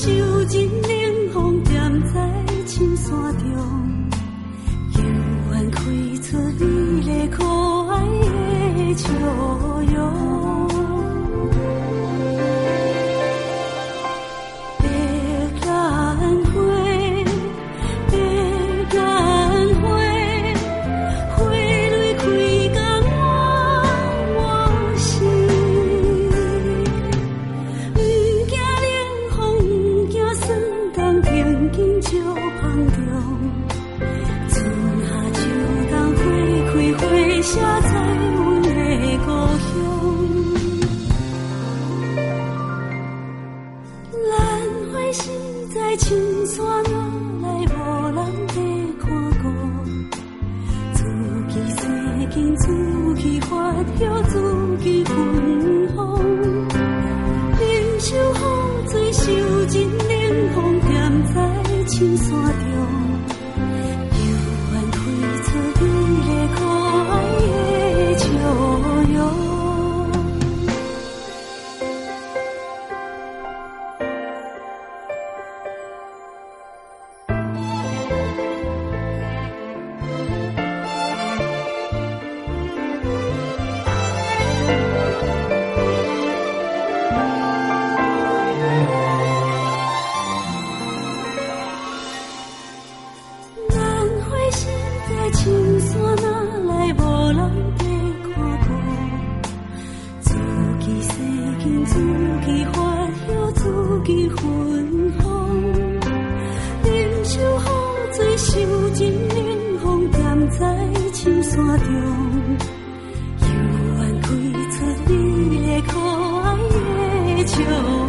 受尽冷风点在青山中，犹原开出美丽可爱的笑容。就旁中，春夏秋冬花开花谢在阮的故乡。咱伙是在青山哪来无人地看顾，自己生根自己发晓自己分享，忍受雨水受尽冷风点在青山中，犹原开出美丽可爱的笑容。青山哪来无人地看顾，自己生根自己发晓自己分享，忍受雨水受尽冷风点在青山中，犹原开出美丽可爱的笑